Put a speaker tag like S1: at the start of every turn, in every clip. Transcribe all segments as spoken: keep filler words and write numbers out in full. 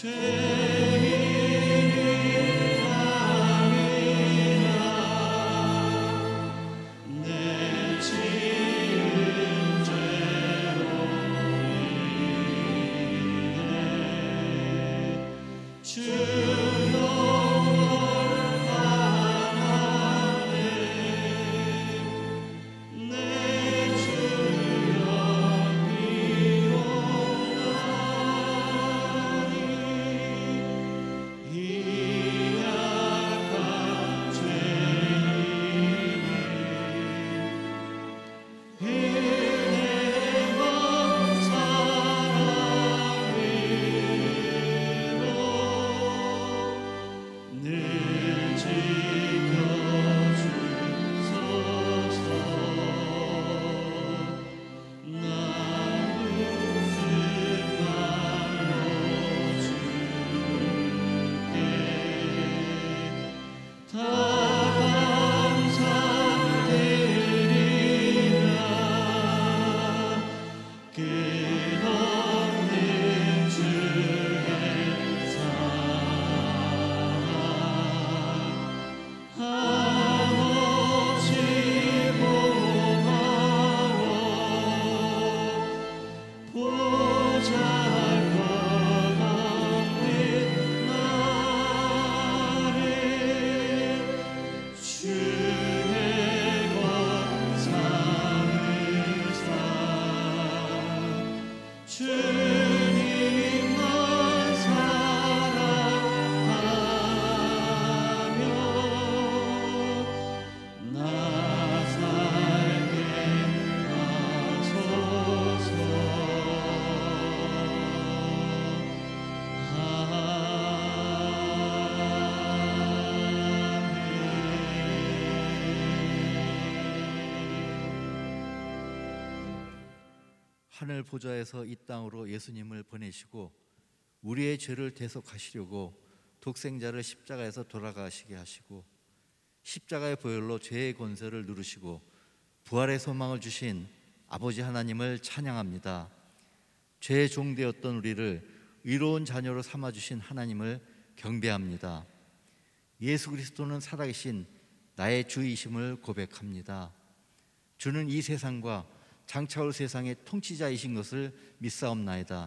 S1: 하늘 보좌에서 이 땅으로 예수님을 보내시고 우리의 죄를 대속하시려고 독생자를 십자가에서 돌아가시게 하시고 십자가의 보혈로 죄의 권세를 누르시고 부활의 소망을 주신 아버지 하나님을 찬양합니다. 죄의 종되었던 우리를 의로운 자녀로 삼아주신 하나님을 경배합니다. 예수 그리스도는 살아계신 나의 주이심을 고백합니다. 주는 이 세상과 장차 올 세상의 통치자이신 것을 믿사옵나이다.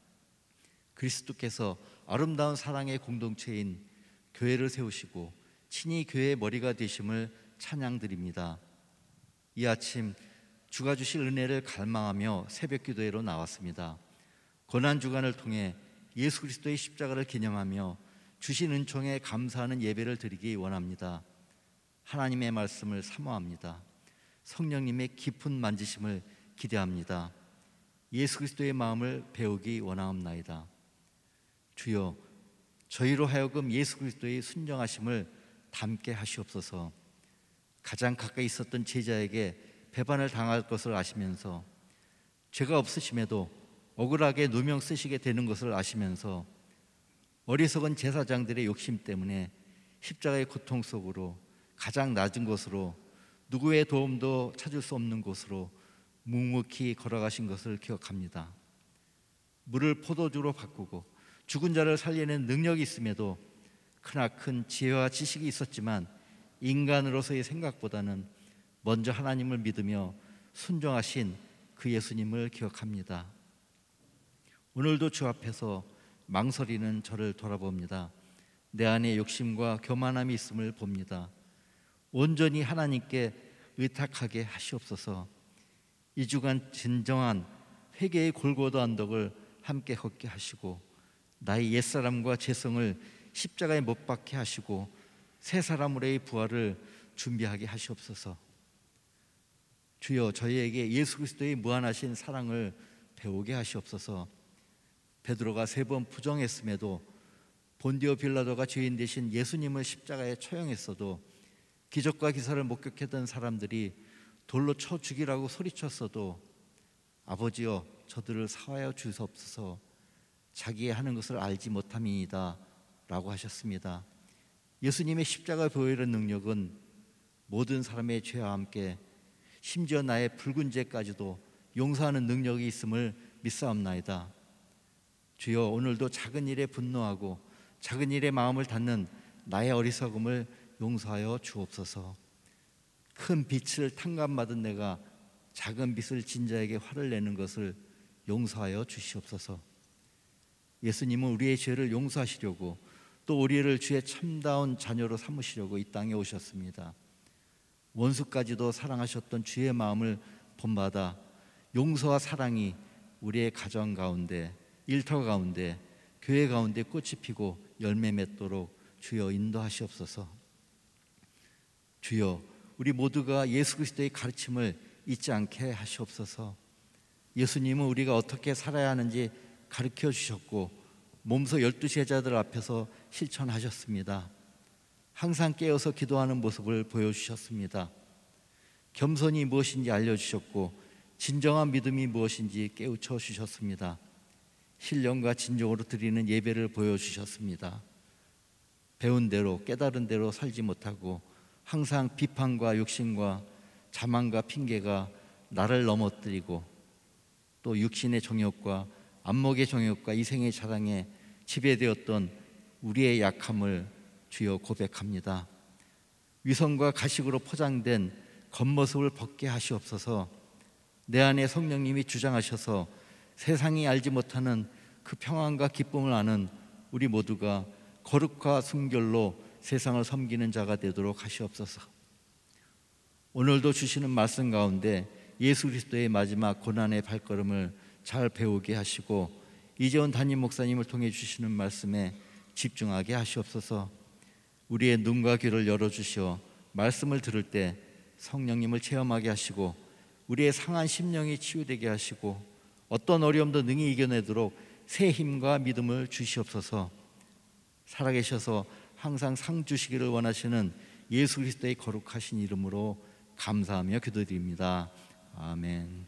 S1: 그리스도께서 아름다운 사랑의 공동체인 교회를 세우시고 친히 교회의 머리가 되심을 찬양드립니다. 이 아침 주가 주실 은혜를 갈망하며 새벽 기도회로 나왔습니다. 고난주간을 통해 예수 그리스도의 십자가를 기념하며 주신 은총에 감사하는 예배를 드리기 원합니다. 하나님의 말씀을 사모합니다. 성령님의 깊은 만지심을 기대합니다. 예수 그리스도의 마음을 배우기 원하옵나이다. 주여, 저희로 하여금 예수 그리스도의 순정하심을 담게 하시옵소서. 가장 가까이 있었던 제자에게 배반을 당할 것을 아시면서 죄가 없으심에도 억울하게 누명 쓰시게 되는 것을 아시면서 어리석은 제사장들의 욕심 때문에 십자가의 고통 속으로 가장 낮은 곳으로 누구의 도움도 찾을 수 없는 곳으로 묵묵히 걸어가신 것을 기억합니다. 물을 포도주로 바꾸고 죽은 자를 살리는 능력이 있음에도 크나큰 지혜와 지식이 있었지만 인간으로서의 생각보다는 먼저 하나님을 믿으며 순종하신 그 예수님을 기억합니다. 오늘도 주 앞에서 망설이는 저를 돌아봅니다. 내 안에 욕심과 교만함이 있음을 봅니다. 온전히 하나님께 의탁하게 하시옵소서. 이 주간 진정한 회개의 골고다 언덕을 함께 걷게 하시고 나의 옛사람과 죄성을 십자가에 못 박게 하시고 새 사람으로의 부활을 준비하게 하시옵소서. 주여, 저희에게 예수 그리스도의 무한하신 사랑을 배우게 하시옵소서. 베드로가 세 번 부정했음에도 본디오 빌라도가 죄인 대신 예수님을 십자가에 처형했어도 기적과 기사를 목격했던 사람들이 돌로 쳐 죽이라고 소리쳤어도 아버지여 저들을 사하여 주시옵소서. 자기의 하는 것을 알지 못함이니이다 라고 하셨습니다. 예수님의 십자가 보혈의 능력은 모든 사람의 죄와 함께 심지어 나의 붉은 죄까지도 용서하는 능력이 있음을 믿사옵나이다. 주여, 오늘도 작은 일에 분노하고 작은 일에 마음을 닫는 나의 어리석음을 용서하여 주옵소서. 큰 빛을 탕감받은 내가 작은 빛을 진 자에게 화를 내는 것을 용서하여 주시옵소서. 예수님은 우리의 죄를 용서하시려고 또 우리를 주의 참다운 자녀로 삼으시려고 이 땅에 오셨습니다. 원수까지도 사랑하셨던 주의 마음을 본받아 용서와 사랑이 우리의 가정 가운데, 일터 가운데, 교회 가운데 꽃이 피고 열매 맺도록 주여 인도하시옵소서. 주여, 우리 모두가 예수 그리스도의 가르침을 잊지 않게 하시옵소서. 예수님은 우리가 어떻게 살아야 하는지 가르쳐 주셨고 몸소 열두 제자들 앞에서 실천하셨습니다. 항상 깨어서 기도하는 모습을 보여주셨습니다. 겸손이 무엇인지 알려주셨고 진정한 믿음이 무엇인지 깨우쳐 주셨습니다. 신령과 진정으로 드리는 예배를 보여주셨습니다. 배운 대로 깨달은 대로 살지 못하고 항상 비판과 욕심과 자만과 핑계가 나를 넘어뜨리고 또 육신의 정욕과 안목의 정욕과 이생의 자랑에 지배되었던 우리의 약함을 주여 고백합니다. 위선과 가식으로 포장된 겉모습을 벗게 하시옵소서. 내 안에 성령님이 주장하셔서 세상이 알지 못하는 그 평안과 기쁨을 아는 우리 모두가 거룩과 순결로 세상을 섬기는 자가 되도록 하시옵소서. 오늘도 주시는 말씀 가운데 예수 그리스도의 마지막 고난의 발걸음을 잘 배우게 하시고 이재원 담임 목사님을 통해 주시는 말씀에 집중하게 하시옵소서. 우리의 눈과 귀를 열어주시어 말씀을 들을 때 성령님을 체험하게 하시고 우리의 상한 심령이 치유되게 하시고 어떤 어려움도 능히 이겨내도록 새 힘과 믿음을 주시옵소서. 살아계셔서 항상 상 주시기를 원하시는 예수 그리스도의 거룩하신 이름으로 감사하며 기도드립니다. 아멘.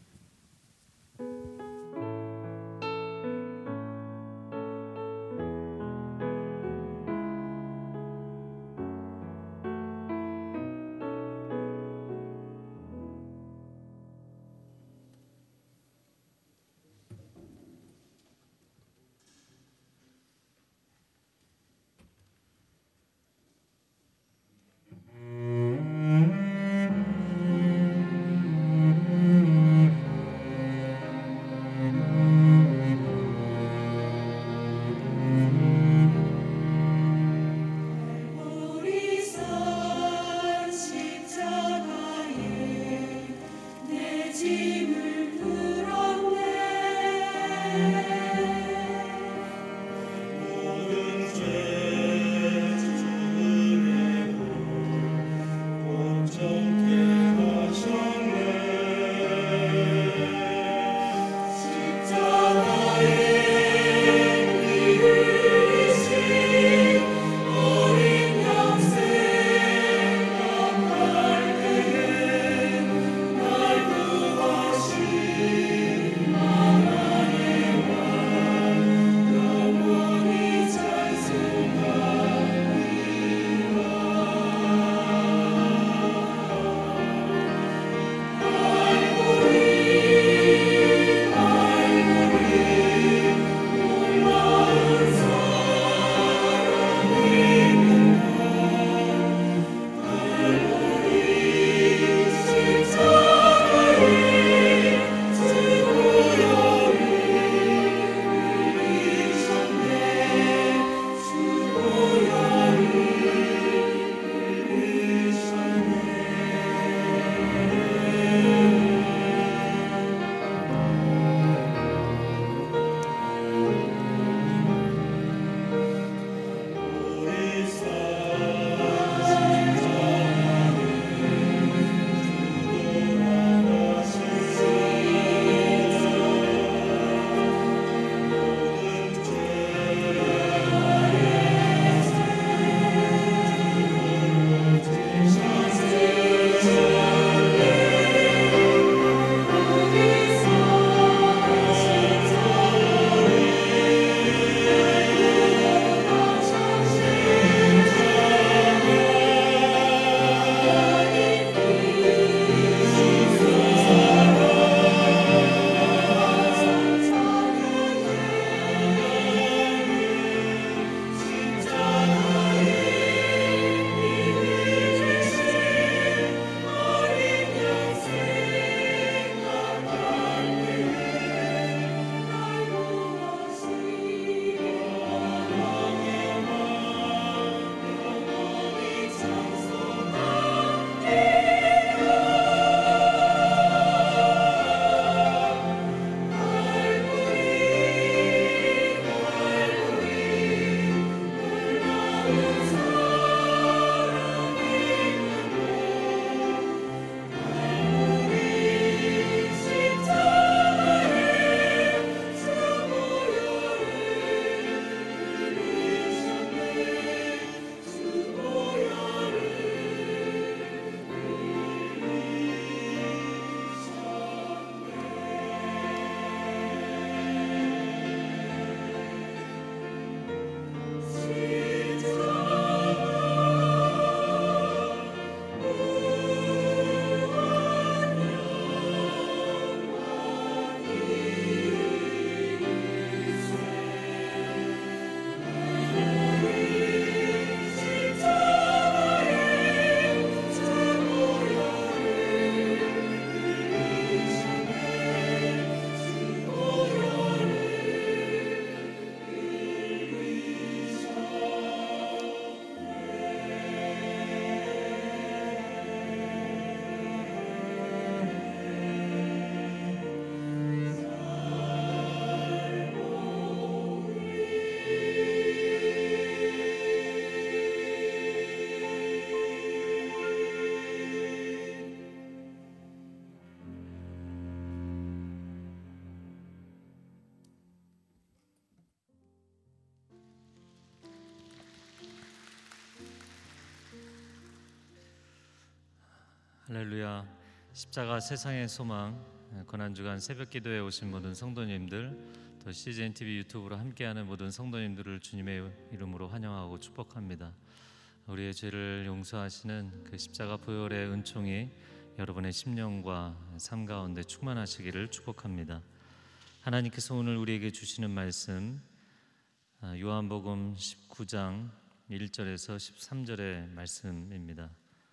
S2: 할렐루야. 십자가 세상의 소망 고난주간 새벽기도에 오신 모든 성도님들, 또 씨지엔티비 유튜브로 함께하는 모든 성도님들을 주님의 이름으로 환영하고 축복합니다. 우리의 죄를 용서하시는 그 십자가 보혈의 은총이 여러분의 심령과 삶 가운데 충만하시기를 축복합니다. 하나님께서 오늘 우리에게 주시는 말씀, 요한복음 십구 장 일 절에서 십삼 절의 말씀입니다.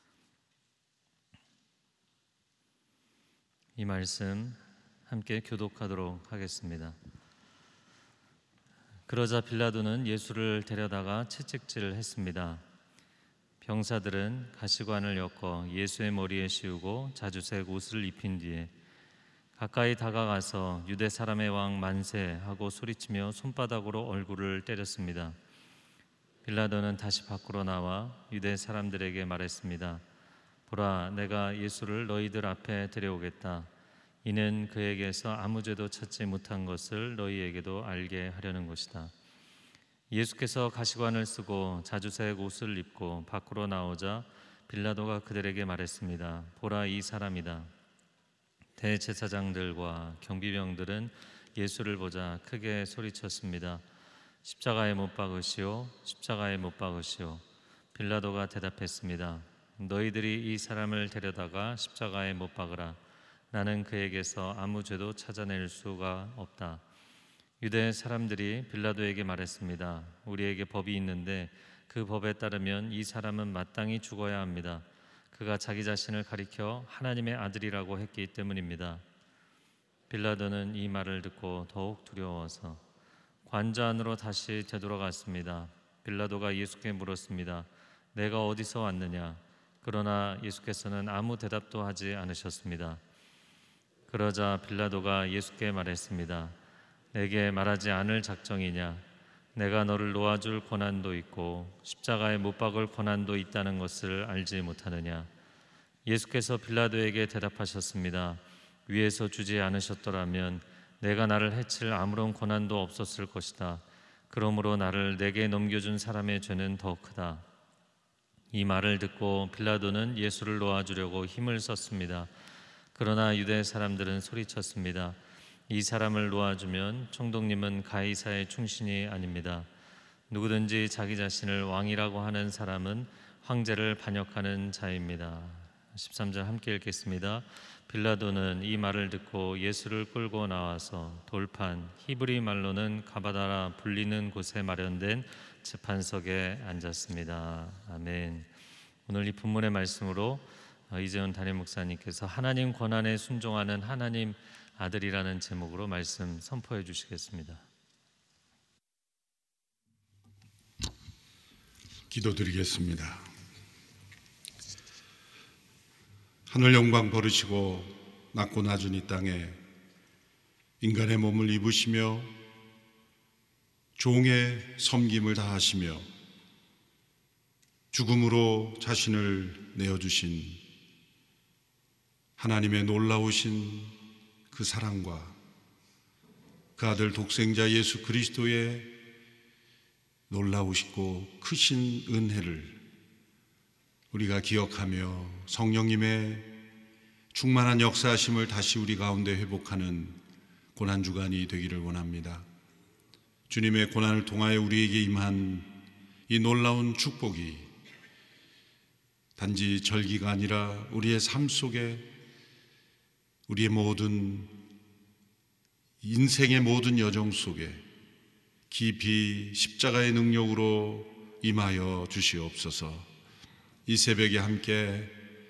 S2: 이 말씀 함께 교독하도록 하겠습니다. 그러자 빌라도는 예수를 데려다가 채찍질을 했습니다. 병사들은 가시관을 엮어 예수의 머리에 씌우고 자주색 옷을 입힌 뒤에 가까이 다가가서 유대 사람의 왕 만세 하고 소리치며 손바닥으로 얼굴을 때렸습니다. 빌라도는 다시 밖으로 나와 유대 사람들에게 말했습니다. 보라, 내가 예수를 너희들 앞에 데려오겠다. 이는 그에게서 아무 죄도 찾지 못한 것을 너희에게도 알게 하려는 것이다. 예수께서 가시관을 쓰고 자주색 옷을 입고 밖으로 나오자 빌라도가 그들에게 말했습니다. 보라, 이 사람이다. 대제사장들과 경비병들은 예수를 보자 크게 소리쳤습니다. 십자가에 못 박으시오, 십자가에 못 박으시오. 빌라도가 대답했습니다. 너희들이 이 사람을 데려다가 십자가에 못 박으라. 나는 그에게서 아무 죄도 찾아낼 수가 없다. 유대 사람들이 빌라도에게 말했습니다. 우리에게 법이 있는데 그 법에 따르면 이 사람은 마땅히 죽어야 합니다. 그가 자기 자신을 가리켜 하나님의 아들이라고 했기 때문입니다. 빌라도는 이 말을 듣고 더욱 두려워서 관저 안으로 다시 되돌아갔습니다. 빌라도가 예수께 물었습니다. 내가 어디서 왔느냐? 그러나 예수께서는 아무 대답도 하지 않으셨습니다. 그러자 빌라도가 예수께 말했습니다. 내게 말하지 않을 작정이냐? 내가 너를 놓아줄 고난도 있고 십자가에 못 박을 고난도 있다는 것을 알지 못하느냐? 예수께서 빌라도에게 대답하셨습니다. 위에서 주지 않으셨더라면 내가 나를 해칠 아무런 고난도 없었을 것이다. 그러므로 나를 내게 넘겨준 사람의 죄는 더 크다. 이 말을 듣고 빌라도는 예수를 놓아주려고 힘을 썼습니다. 그러나 유대 사람들은 소리쳤습니다. 이 사람을 놓아주면 총독님은 가이사의 충신이 아닙니다. 누구든지 자기 자신을 왕이라고 하는 사람은 황제를 반역하는 자입니다. 십삼 절 함께 읽겠습니다. 빌라도는 이 말을 듣고 예수를 끌고 나와서 돌판, 히브리 말로는 가바다라 불리는 곳에 마련된 재판석에 앉았습니다. 아멘. 오늘 이 본문의 말씀으로 이재훈 담임 목사님께서 하나님 권한에 순종하는 하나님 아들이라는 제목으로 말씀 선포해 주시겠습니다.
S3: 기도드리겠습니다. 하늘 영광 버리시고 낮고 낮은 이 땅에 인간의 몸을 입으시며 종의 섬김을 다하시며 죽음으로 자신을 내어주신 하나님의 놀라우신 그 사랑과 그 아들 독생자 예수 그리스도의 놀라우시고 크신 은혜를 우리가 기억하며 성령님의 충만한 역사하심을 다시 우리 가운데 회복하는 고난주간이 되기를 원합니다. 주님의 고난을 통하여 우리에게 임한 이 놀라운 축복이 단지 절기가 아니라 우리의 삶 속에 우리의 모든 인생의 모든 여정 속에 깊이 십자가의 능력으로 임하여 주시옵소서. 이 새벽에 함께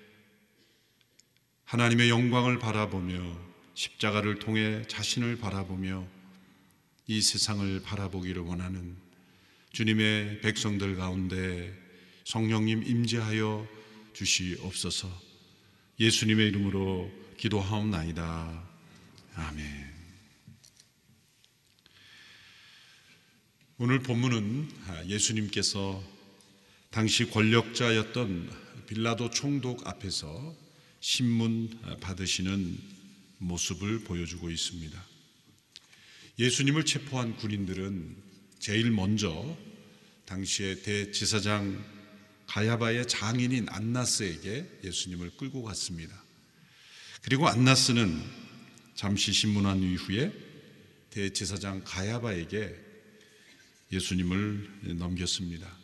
S3: 하나님의 영광을 바라보며 십자가를 통해 자신을 바라보며 이 세상을 바라보기를 원하는 주님의 백성들 가운데 성령님 임재하여 주시옵소서. 예수님의 이름으로 기도하옵나이다. 아멘. 오늘 본문은 예수님께서 당시 권력자였던 빌라도 총독 앞에서 신문 받으시는 모습을 보여주고 있습니다. 예수님을 체포한 군인들은 제일 먼저 당시의 대제사장 가야바의 장인인 안나스에게 예수님을 끌고 갔습니다. 그리고 안나스는 잠시 신문한 이후에 대제사장 가야바에게 예수님을 넘겼습니다.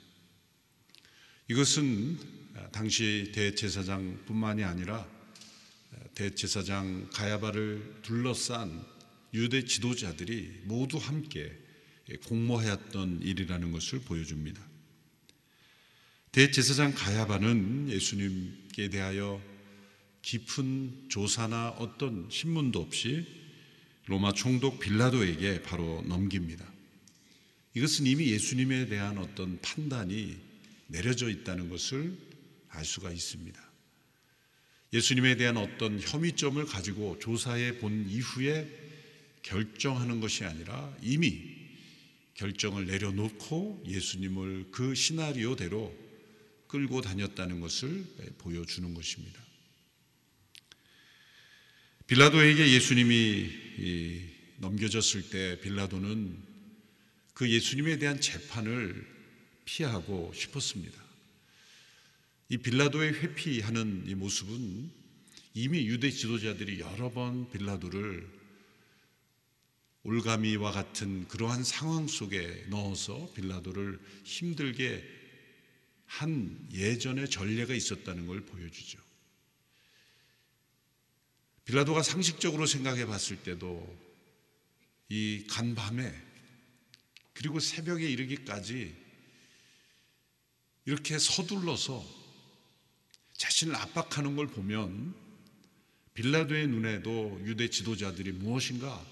S3: 이것은 당시 대제사장뿐만이 아니라 대제사장 가야바를 둘러싼 유대 지도자들이 모두 함께 공모하였던 일이라는 것을 보여줍니다. 대제사장 가야바는 예수님께 대하여 깊은 조사나 어떤 신문도 없이 로마 총독 빌라도에게 바로 넘깁니다. 이것은 이미 예수님에 대한 어떤 판단이 내려져 있다는 것을 알 수가 있습니다. 예수님에 대한 어떤 혐의점을 가지고 조사해 본 이후에 결정하는 것이 아니라 이미 결정을 내려놓고 예수님을 그 시나리오대로 끌고 다녔다는 것을 보여주는 것입니다. 빌라도에게 예수님이 넘겨졌을 때 빌라도는 그 예수님에 대한 재판을 피하고 싶었습니다. 이 빌라도의 회피하는 이 모습은 이미 유대 지도자들이 여러 번 빌라도를 올가미와 같은 그러한 상황 속에 넣어서 빌라도를 힘들게 한 예전의 전례가 있었다는 걸 보여주죠. 빌라도가 상식적으로 생각해 봤을 때도 이 간밤에 그리고 새벽에 이르기까지 이렇게 서둘러서 자신을 압박하는 걸 보면 빌라도의 눈에도 유대 지도자들이 무엇인가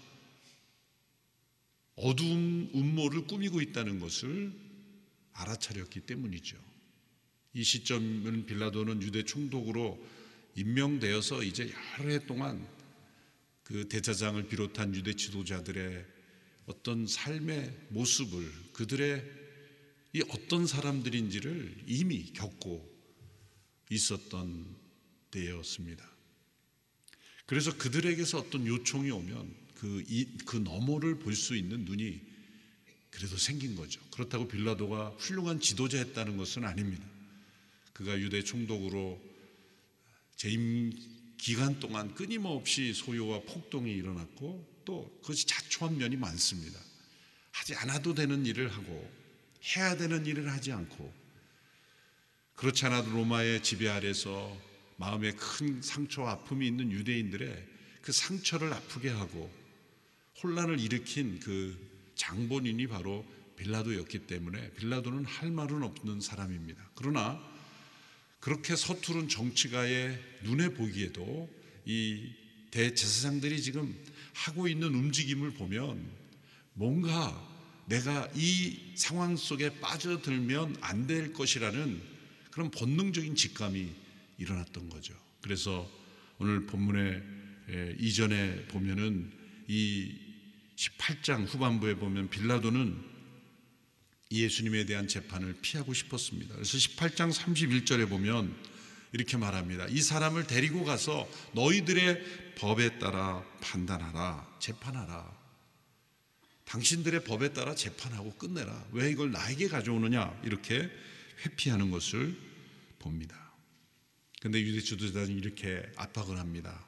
S3: 어두운 음모를 꾸미고 있다는 것을 알아차렸기 때문이죠. 이 시점은 빌라도는 유대 총독으로 임명되어서 이제 여러 해 동안 그 대제사장을 비롯한 유대 지도자들의 어떤 삶의 모습을, 그들의 이 어떤 사람들인지를 이미 겪고 있었던 때였습니다. 그래서 그들에게서 어떤 요청이 오면 그, 이, 그 너머를 볼 수 있는 눈이 그래도 생긴 거죠. 그렇다고 빌라도가 훌륭한 지도자였다는 것은 아닙니다. 그가 유대 총독으로 재임 기간 동안 끊임없이 소요와 폭동이 일어났고 또 그것이 자초한 면이 많습니다. 하지 않아도 되는 일을 하고 해야 되는 일을 하지 않고, 그렇지 않아도 로마의 지배 아래서 마음에 큰 상처와 아픔이 있는 유대인들의 그 상처를 아프게 하고 혼란을 일으킨 그 장본인이 바로 빌라도였기 때문에 빌라도는 할 말은 없는 사람입니다. 그러나 그렇게 서투른 정치가의 눈에 보기에도 이 대제사장들이 지금 하고 있는 움직임을 보면 뭔가 내가 이 상황 속에 빠져들면 안 될 것이라는 그런 본능적인 직감이 일어났던 거죠. 그래서 오늘 본문의 이전에 보면은 이 십팔 장 후반부에 보면 빌라도는 예수님에 대한 재판을 피하고 싶었습니다. 그래서 십팔 장 삼십일 절에 보면 이렇게 말합니다. 이 사람을 데리고 가서 너희들의 법에 따라 판단하라, 재판하라. 당신들의 법에 따라 재판하고 끝내라. 왜 이걸 나에게 가져오느냐, 이렇게 회피하는 것을 봅니다. 그런데 유대 지도자들은 이렇게 압박을 합니다.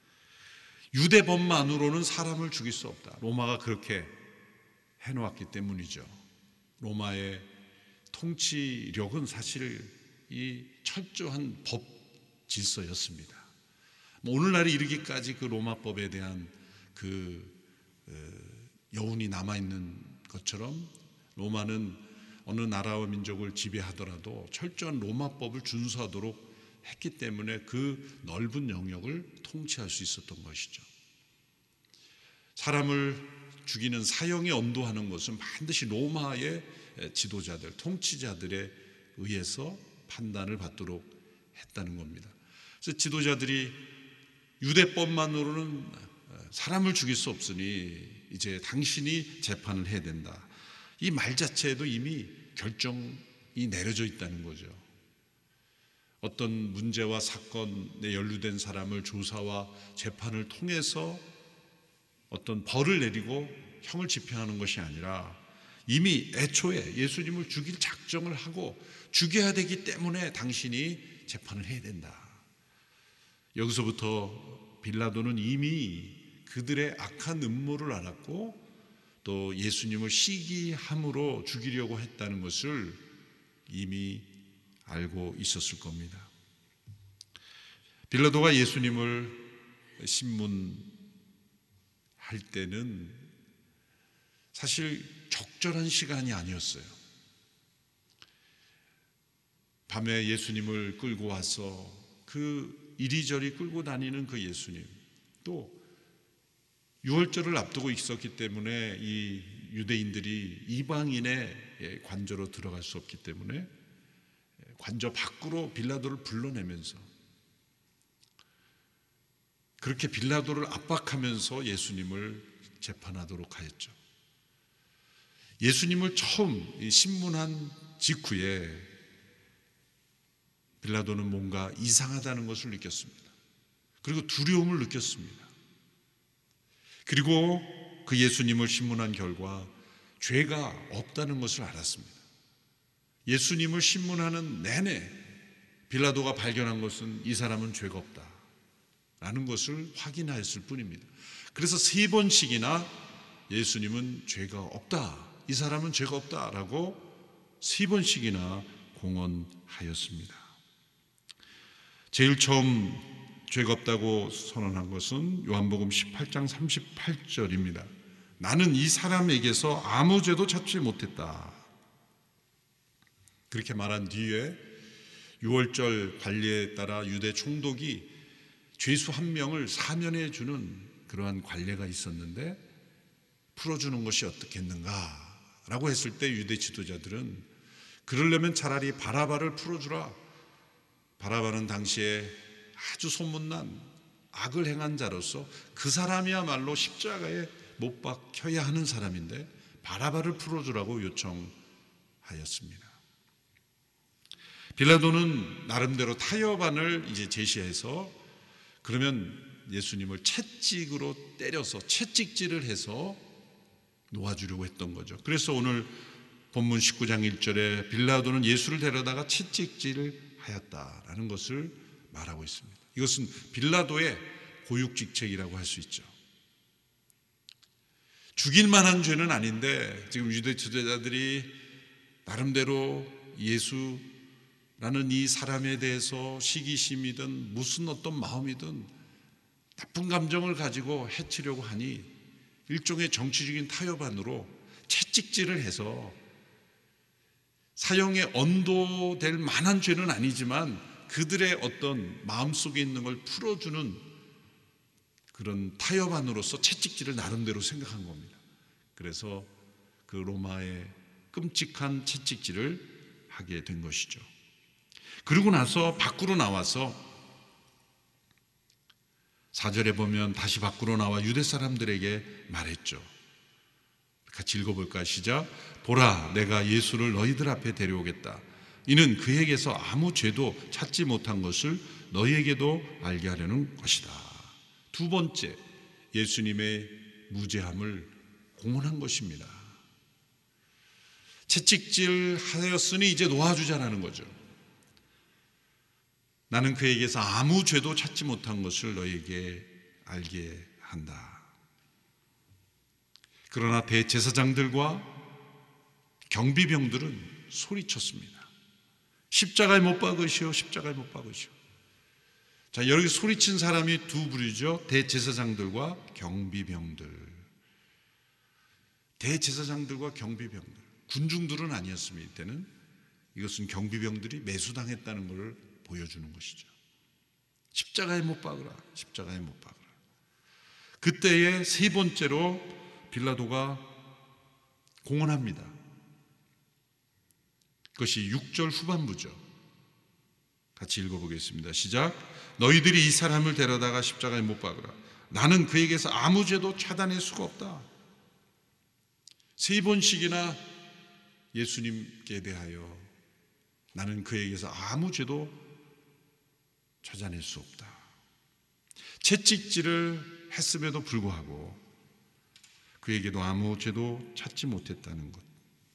S3: 유대법만으로는 사람을 죽일 수 없다. 로마가 그렇게 해놓았기 때문이죠. 로마의 통치력은 사실 이 철저한 법 질서였습니다. 뭐 오늘날에 이르기까지 그 로마법에 대한 그 여운이 남아있는 것처럼 로마는 어느 나라와 민족을 지배하더라도 철저한 로마법을 준수하도록 했기 때문에 그 넓은 영역을 통치할 수 있었던 것이죠. 사람을 죽이는 사형에 언도하는 것은 반드시 로마의 지도자들, 통치자들에 의해서 판단을 받도록 했다는 겁니다. 그래서 지도자들이 유대법만으로는 사람을 죽일 수 없으니 이제 당신이 재판을 해야 된다. 이 말 자체에도 이미 결정이 내려져 있다는 거죠. 어떤 문제와 사건에 연루된 사람을 조사와 재판을 통해서 어떤 벌을 내리고 형을 집행하는 것이 아니라 이미 애초에 예수님을 죽일 작정을 하고 죽여야 되기 때문에 당신이 재판을 해야 된다. 여기서부터 빌라도는 이미 그들의 악한 음모를 알았고 또 예수님을 시기함으로 죽이려고 했다는 것을 이미 알고 있었을 겁니다. 빌라도가 예수님을 신문할 때는 사실 적절한 시간이 아니었어요. 밤에 예수님을 끌고 와서 그 이리저리 끌고 다니는 그 예수님, 또 유월절을 앞두고 있었기 때문에 이 유대인들이 이방인의 관저로 들어갈 수 없기 때문에 관저 밖으로 빌라도를 불러내면서 그렇게 빌라도를 압박하면서 예수님을 재판하도록 하였죠. 예수님을 처음 신문한 직후에 빌라도는 뭔가 이상하다는 것을 느꼈습니다. 그리고 두려움을 느꼈습니다. 그리고 그 예수님을 신문한 결과 죄가 없다는 것을 알았습니다. 예수님을 신문하는 내내 빌라도가 발견한 것은 이 사람은 죄가 없다라는 것을 확인하였을 뿐입니다. 그래서 세 번씩이나 예수님은 죄가 없다, 이 사람은 죄가 없다라고 세 번씩이나 공언하였습니다. 제일 처음 죄가 없다고 선언한 것은 요한복음 십팔 장 삼십팔 절입니다. 나는 이 사람에게서 아무 죄도 찾지 못했다. 그렇게 말한 뒤에 유월절 관례에 따라 유대 총독이 죄수 한 명을 사면해 주는 그러한 관례가 있었는데 풀어주는 것이 어떻겠는가라고 했을 때 유대 지도자들은 그러려면 차라리 바라바를 풀어주라. 바라바는 당시에 아주 소문난 악을 행한 자로서 그 사람이야말로 십자가에 못 박혀야 하는 사람인데 바라바를 풀어주라고 요청하였습니다. 빌라도는 나름대로 타협안을 이제 제시해서 그러면 예수님을 채찍으로 때려서 채찍질을 해서 놓아주려고 했던 거죠. 그래서 오늘 본문 십구 장 일 절에 빌라도는 예수를 데려다가 채찍질을 하였다라는 것을 말하고 있습니다. 이것은 빌라도의 고육직책이라고 할 수 있죠. 죽일 만한 죄는 아닌데 지금 유대 지도자들이 나름대로 예수라는 이 사람에 대해서 시기심이든 무슨 어떤 마음이든 나쁜 감정을 가지고 해치려고 하니 일종의 정치적인 타협안으로 채찍질을 해서 사형에 언도될 만한 죄는 아니지만 그들의 어떤 마음속에 있는 걸 풀어주는 그런 타협안으로서 채찍질을 나름대로 생각한 겁니다. 그래서 그 로마의 끔찍한 채찍질을 하게 된 것이죠. 그리고 나서 밖으로 나와서 사 절에 보면 다시 밖으로 나와 유대 사람들에게 말했죠. 같이 읽어볼까요? 시작. 보라, 내가 예수를 너희들 앞에 데려오겠다. 이는 그에게서 아무 죄도 찾지 못한 것을 너희에게도 알게 하려는 것이다. 두 번째, 예수님의 무죄함을 공언한 것입니다. 채찍질 하였으니 이제 놓아주자라는 거죠. 나는 그에게서 아무 죄도 찾지 못한 것을 너희에게 알게 한다. 그러나 대제사장들과 경비병들은 소리쳤습니다. 십자가에 못 박으시오, 십자가에 못 박으시오. 자, 여기 소리친 사람이 두 부류죠. 대제사장들과 경비병들. 대제사장들과 경비병들. 군중들은 아니었습니다. 이때는 이것은 경비병들이 매수당했다는 것을 보여주는 것이죠. 십자가에 못 박으라, 십자가에 못 박으라. 그때에 세 번째로 빌라도가 공언합니다. 그것이 육 절 후반부죠. 같이 읽어보겠습니다. 시작. 너희들이 이 사람을 데려다가 십자가에 못 박으라. 나는 그에게서 아무 죄도 찾아낼 수가 없다. 세 번씩이나 예수님께 대하여 나는 그에게서 아무 죄도 찾아낼 수 없다. 채찍질을 했음에도 불구하고 그에게도 아무 죄도 찾지 못했다는 것.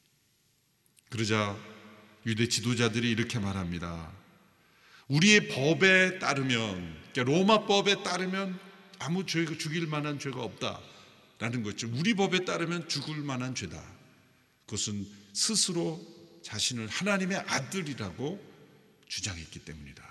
S3: 그러자 유대 지도자들이 이렇게 말합니다. 우리의 법에 따르면, 그러니까 로마법에 따르면 아무 죄가 죽일 만한 죄가 없다라는 거죠. 우리 법에 따르면 죽을 만한 죄다. 그것은 스스로 자신을 하나님의 아들이라고 주장했기 때문이다.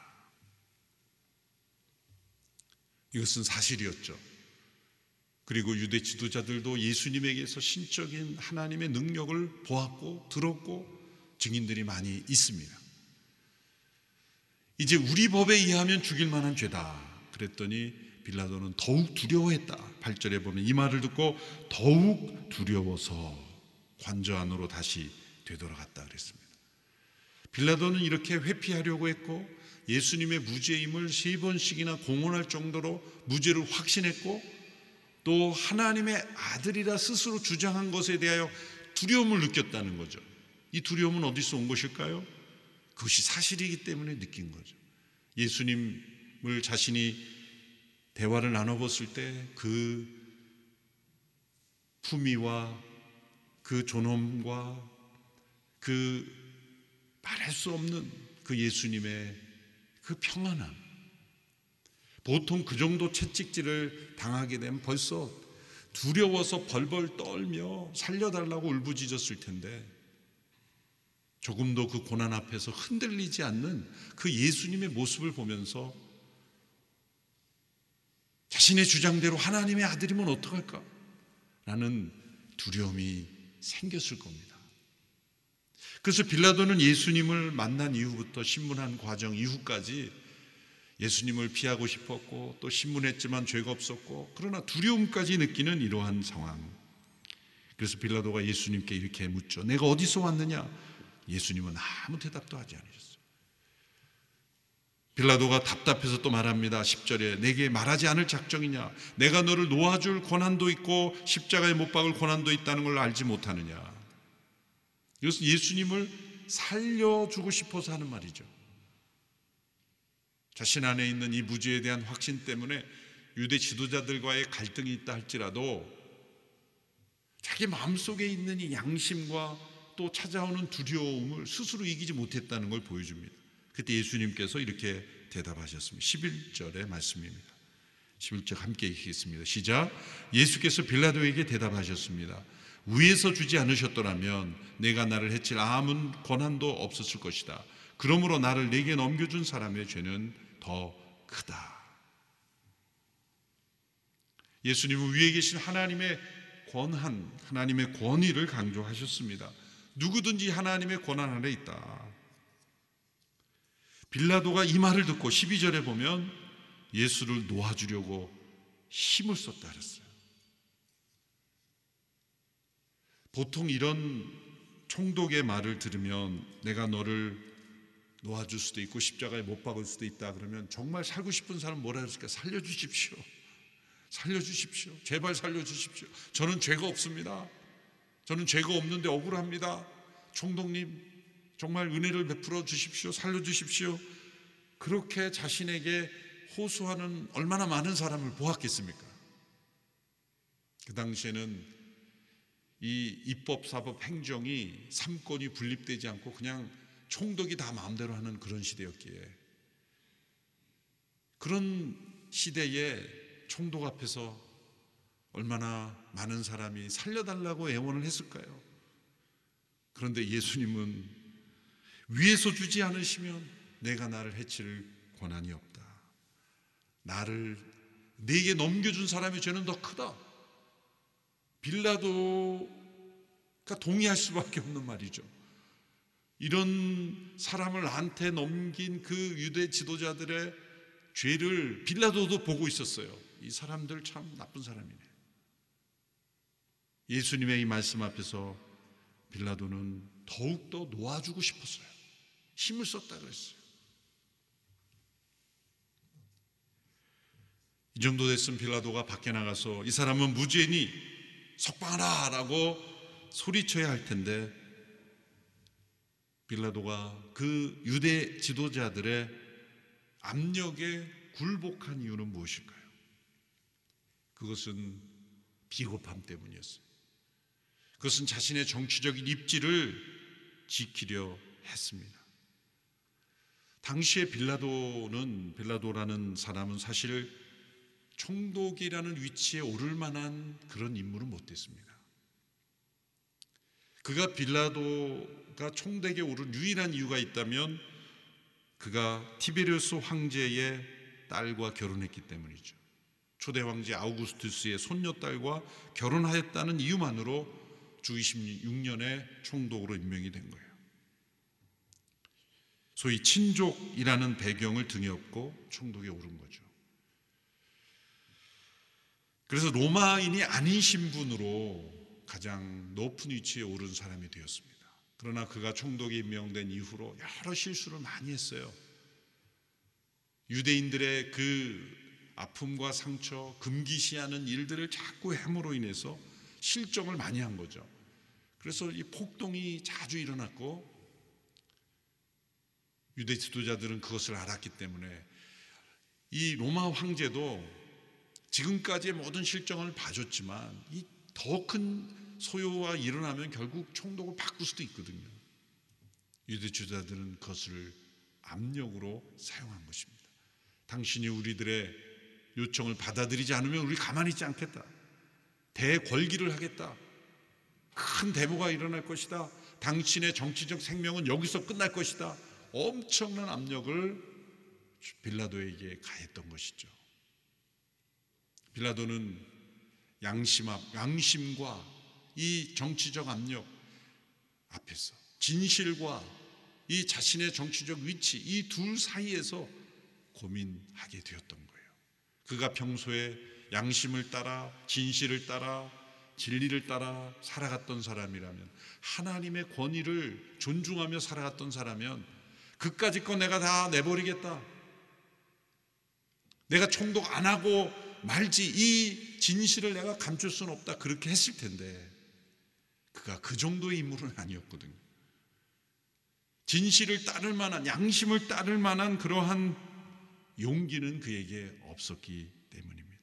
S3: 이것은 사실이었죠. 그리고 유대 지도자들도 예수님에게서 신적인 하나님의 능력을 보았고 들었고 증인들이 많이 있습니다. 이제 우리 법에 의하면 죽일 만한 죄다 그랬더니 빌라도는 더욱 두려워했다. 팔 절에 보면 이 말을 듣고 더욱 두려워서 관저 안으로 다시 되돌아갔다 그랬습니다. 빌라도는 이렇게 회피하려고 했고 예수님의 무죄임을 세 번씩이나 공언할 정도로 무죄를 확신했고 또 하나님의 아들이라 스스로 주장한 것에 대하여 두려움을 느꼈다는 거죠. 이 두려움은 어디서 온 것일까요? 그것이 사실이기 때문에 느낀 거죠. 예수님을 자신이 대화를 나눠봤을 때 그 품위와 그 존엄과 그 말할 수 없는 그 예수님의 그 평안함, 보통 그 정도 채찍질을 당하게 되면 벌써 두려워서 벌벌 떨며 살려달라고 울부짖었을 텐데 조금도 그 고난 앞에서 흔들리지 않는 그 예수님의 모습을 보면서 자신의 주장대로 하나님의 아들이면 어떡할까? 라는 두려움이 생겼을 겁니다. 그래서 빌라도는 예수님을 만난 이후부터 신문한 과정 이후까지 예수님을 피하고 싶었고 또 신문했지만 죄가 없었고 그러나 두려움까지 느끼는 이러한 상황. 그래서 빌라도가 예수님께 이렇게 묻죠. 내가 어디서 왔느냐? 예수님은 아무 대답도 하지 않으셨어요. 빌라도가 답답해서 또 말합니다. 십 절에 내게 말하지 않을 작정이냐? 내가 너를 놓아줄 권한도 있고 십자가에 못 박을 권한도 있다는 걸 알지 못하느냐? 이것은 예수님을 살려주고 싶어서 하는 말이죠. 자신 안에 있는 이 무죄에 대한 확신 때문에 유대 지도자들과의 갈등이 있다 할지라도 자기 마음속에 있는 이 양심과 또 찾아오는 두려움을 스스로 이기지 못했다는 걸 보여줍니다. 그때 예수님께서 이렇게 대답하셨습니다. 십일 절의 말씀입니다. 십일 절 함께 읽겠습니다. 시작. 예수께서 빌라도에게 대답하셨습니다. 위에서 주지 않으셨더라면 내가 나를 해칠 아무 권한도 없었을 것이다. 그러므로 나를 내게 넘겨준 사람의 죄는 더 크다. 예수님은 위에 계신 하나님의 권한, 하나님의 권위를 강조하셨습니다. 누구든지 하나님의 권한 아래 있다. 빌라도가 이 말을 듣고 십이 절에 보면 예수를 놓아주려고 힘을 썼다 그랬어요. 보통 이런 총독의 말을 들으면 내가 너를 놓아줄 수도 있고 십자가에 못 박을 수도 있다 그러면 정말 살고 싶은 사람 뭐라 그랬을까? 살려주십시오. 살려주십시오. 제발 살려주십시오. 저는 죄가 없습니다. 저는 죄가 없는데 억울합니다. 총독님 정말 은혜를 베풀어 주십시오. 살려주십시오. 그렇게 자신에게 호소하는 얼마나 많은 사람을 보았겠습니까? 그 당시에는 이 입법, 사법, 행정이 삼권이 분립되지 않고 그냥 총독이 다 마음대로 하는 그런 시대였기에 그런 시대에 총독 앞에서 얼마나 많은 사람이 살려달라고 애원을 했을까요? 그런데 예수님은 위에서 주지 않으시면 내가 나를 해칠 권한이 없다. 나를 내게 넘겨준 사람의 죄는 더 크다. 빌라도가 동의할 수밖에 없는 말이죠. 이런 사람을 나한테 넘긴 그 유대 지도자들의 죄를 빌라도도 보고 있었어요. 이 사람들 참 나쁜 사람이네. 예수님의 이 말씀 앞에서 빌라도는 더욱더 놓아주고 싶었어요. 힘을 썼다 그랬어요. 이 정도 됐으면 빌라도가 밖에 나가서 이 사람은 무죄니 석방하라 라고 소리쳐야 할 텐데 빌라도가 그 유대 지도자들의 압력에 굴복한 이유는 무엇일까요? 그것은 비겁함 때문이었어요. 그것은 자신의 정치적인 입지를 지키려 했습니다. 당시에 빌라도는 빌라도라는 사람은 사실 총독이라는 위치에 오를 만한 그런 인물은 못됐습니다. 그가 빌라도가 총독에 오른 유일한 이유가 있다면 그가 티베리우스 황제의 딸과 결혼했기 때문이죠. 초대 황제 아우구스투스의 손녀딸과 결혼하였다는 이유만으로 주 이십육 년에 총독으로 임명이 된 거예요. 소위 친족이라는 배경을 등에 업고 총독에 오른 거죠. 그래서 로마인이 아닌 신분으로 가장 높은 위치에 오른 사람이 되었습니다. 그러나 그가 총독에 임명된 이후로 여러 실수를 많이 했어요. 유대인들의 그 아픔과 상처, 금기시하는 일들을 자꾸 함으로 인해서 실정을 많이 한 거죠. 그래서 이 폭동이 자주 일어났고 유대 지도자들은 그것을 알았기 때문에 이 로마 황제도 지금까지의 모든 실정을 봐줬지만 이 더 큰 소요가 일어나면 결국 총독을 바꿀 수도 있거든요. 유대 지도자들은 그것을 압력으로 사용한 것입니다. 당신이 우리들의 요청을 받아들이지 않으면 우리 가만히 있지 않겠다. 대궐기를 하겠다. 큰 데모가 일어날 것이다. 당신의 정치적 생명은 여기서 끝날 것이다. 엄청난 압력을 빌라도에게 가했던 것이죠. 빌라도는 양심 앞, 양심과 이 정치적 압력 앞에서 진실과 이 자신의 정치적 위치, 이 둘 사이에서 고민하게 되었던 거예요. 그가 평소에 양심을 따라 진실을 따라 진리를 따라 살아갔던 사람이라면, 하나님의 권위를 존중하며 살아갔던 사람이면 그까짓 거 내가 다 내버리겠다, 내가 총독 안 하고 말지, 이 진실을 내가 감출 수는 없다, 그렇게 했을 텐데 그가 그 정도의 인물은 아니었거든요. 진실을 따를 만한, 양심을 따를 만한 그러한 용기는 그에게 없었기 때문입니다.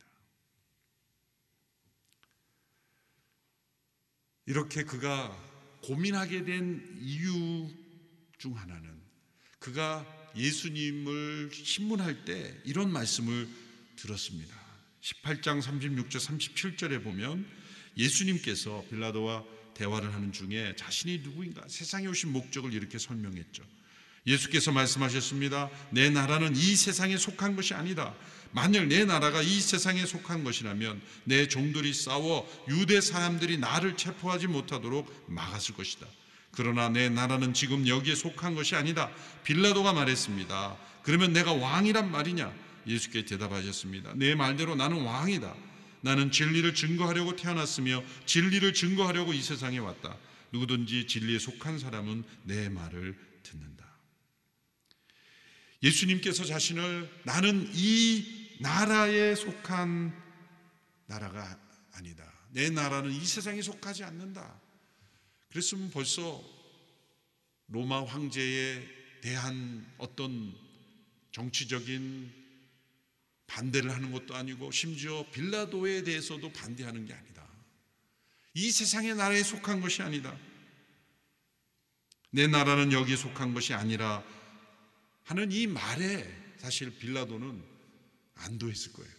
S3: 이렇게 그가 고민하게 된 이유 중 하나는 그가 예수님을 신문할 때 이런 말씀을 들었습니다. 십팔 장 삼십육 절 삼십칠 절에 보면 예수님께서 빌라도와 대화를 하는 중에 자신이 누구인가, 세상에 오신 목적을 이렇게 설명했죠. 예수께서 말씀하셨습니다. 내 나라는 이 세상에 속한 것이 아니다. 만일 내 나라가 이 세상에 속한 것이라면 내 종들이 싸워 유대 사람들이 나를 체포하지 못하도록 막았을 것이다. 그러나 내 나라는 지금 여기에 속한 것이 아니다. 빌라도가 말했습니다. 그러면 내가 왕이란 말이냐? 예수께 대답하셨습니다. 내 말대로 나는 왕이다. 나는 진리를 증거하려고 태어났으며 진리를 증거하려고 이 세상에 왔다. 누구든지 진리에 속한 사람은 내 말을 듣는다. 예수님께서 자신을 나는 이 나라에 속한 나라가 아니다. 내 나라는 이 세상에 속하지 않는다. 그랬으면 벌써 로마 황제에 대한 어떤 정치적인 반대를 하는 것도 아니고 심지어 빌라도에 대해서도 반대하는 게 아니다. 이 세상의 나라에 속한 것이 아니다. 내 나라는 여기에 속한 것이 아니라 하는 이 말에 사실 빌라도는 안도했을 거예요.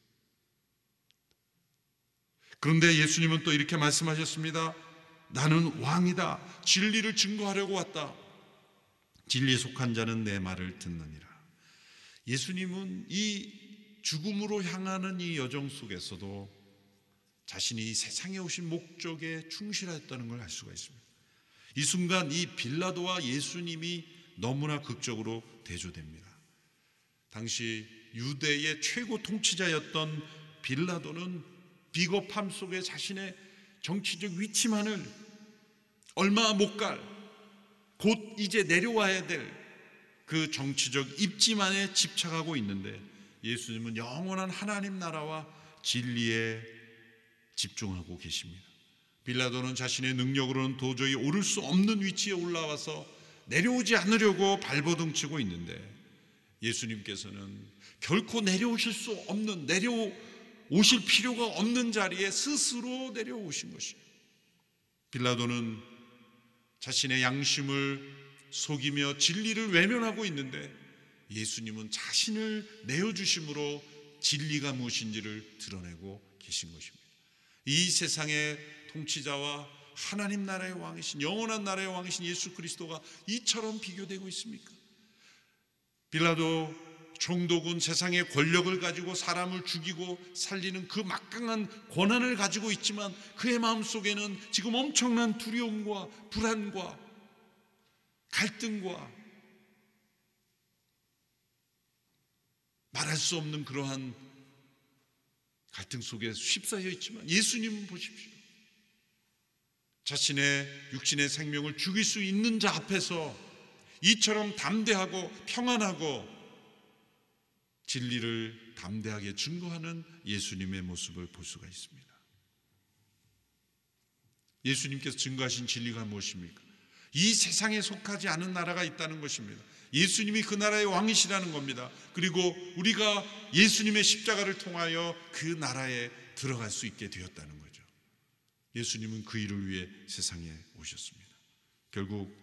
S3: 그런데 예수님은 또 이렇게 말씀하셨습니다. 나는 왕이다. 진리를 증거하려고 왔다. 진리에 속한 자는 내 말을 듣느니라. 예수님은 이 죽음으로 향하는 이 여정 속에서도 자신이 이 세상에 오신 목적에 충실했다는 걸 알 수가 있습니다. 이 순간 이 빌라도와 예수님이 너무나 극적으로 대조됩니다. 당시 유대의 최고 통치자였던 빌라도는 비겁함 속에 자신의 정치적 위치만을 얼마 못 갈, 곧 이제 내려와야 될 그 정치적 입지만에 집착하고 있는데 예수님은 영원한 하나님 나라와 진리에 집중하고 계십니다. 빌라도는 자신의 능력으로는 도저히 오를 수 없는 위치에 올라와서 내려오지 않으려고 발버둥치고 있는데 예수님께서는 결코 내려오실 수 없는, 내려오실 필요가 없는 자리에 스스로 내려오신 것이에요. 빌라도는 자신의 양심을 속이며 진리를 외면하고 있는데 예수님은 자신을 내어주심으로 진리가 무엇인지를 드러내고 계신 것입니다. 이 세상의 통치자와 하나님 나라의 왕이신, 영원한 나라의 왕이신 예수 그리스도가 이처럼 비교되고 있습니까? 빌라도 총독은 세상의 권력을 가지고 사람을 죽이고 살리는 그 막강한 권한을 가지고 있지만 그의 마음속에는 지금 엄청난 두려움과 불안과 갈등과 말할 수 없는 그러한 갈등 속에 휩싸여 있지만 예수님은 보십시오. 자신의 육신의 생명을 죽일 수 있는 자 앞에서 이처럼 담대하고 평안하고 진리를 담대하게 증거하는 예수님의 모습을 볼 수가 있습니다. 예수님께서 증거하신 진리가 무엇입니까? 이 세상에 속하지 않은 나라가 있다는 것입니다. 예수님이 그 나라의 왕이시라는 겁니다. 그리고 우리가 예수님의 십자가를 통하여 그 나라에 들어갈 수 있게 되었다는 거죠. 예수님은 그 일을 위해 세상에 오셨습니다. 결국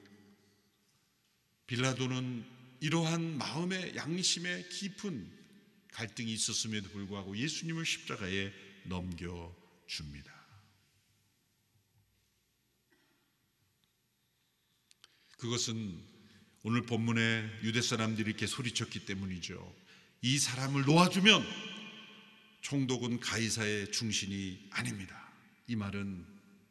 S3: 빌라도는 이러한 마음의 양심의 깊은 갈등이 있었음에도 불구하고 예수님을 십자가에 넘겨줍니다. 그것은 오늘 본문에 유대 사람들이 이렇게 소리쳤기 때문이죠. 이 사람을 놓아주면 총독은 가이사의 중신이 아닙니다. 이 말은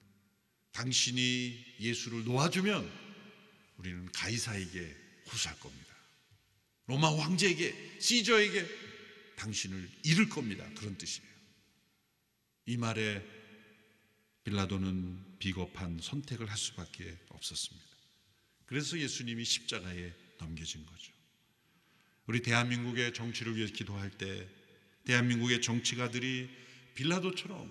S3: 당신이 예수를 놓아주면 우리는 가이사에게 호소할 겁니다. 로마 황제에게, 시저에게 당신을 잃을 겁니다. 그런 뜻이에요. 이 말에 빌라도는 비겁한 선택을 할 수밖에 없었습니다. 그래서 예수님이 십자가에 넘겨진 거죠. 우리 대한민국의 정치를 위해 기도할 때 대한민국의 정치가들이 빌라도처럼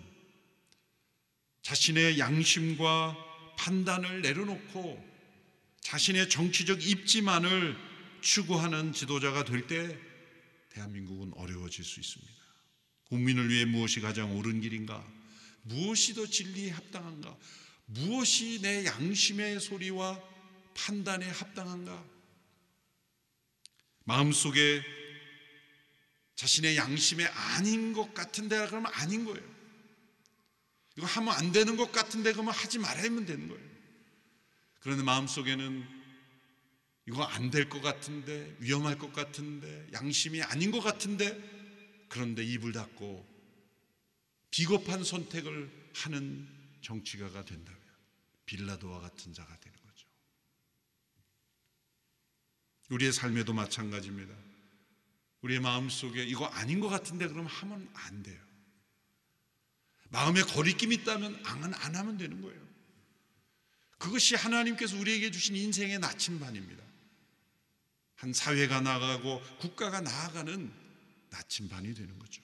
S3: 자신의 양심과 판단을 내려놓고 자신의 정치적 입지만을 추구하는 지도자가 될 때 대한민국은 어려워질 수 있습니다. 국민을 위해 무엇이 가장 옳은 길인가? 무엇이 더 진리에 합당한가? 무엇이 내 양심의 소리와 판단에 합당한가? 마음속에 자신의 양심에 아닌 것 같은데 그러면 아닌 거예요. 이거 하면 안 되는 것 같은데 그러면 하지 말아야만 되는 거예요. 그런데 마음속에는 이거 안 될 것 같은데, 위험할 것 같은데, 양심이 아닌 것 같은데, 그런데 입을 닫고 비겁한 선택을 하는 정치가가 된다면 빌라도와 같은 자가 되는 거죠. 우리의 삶에도 마찬가지입니다. 우리의 마음속에 이거 아닌 것 같은데 그러면 하면 안 돼요. 마음에 거리낌이 있다면 안, 안 하면 되는 거예요. 그것이 하나님께서 우리에게 주신 인생의 나침반입니다. 한 사회가 나아가고 국가가 나아가는 나침반이 되는 거죠.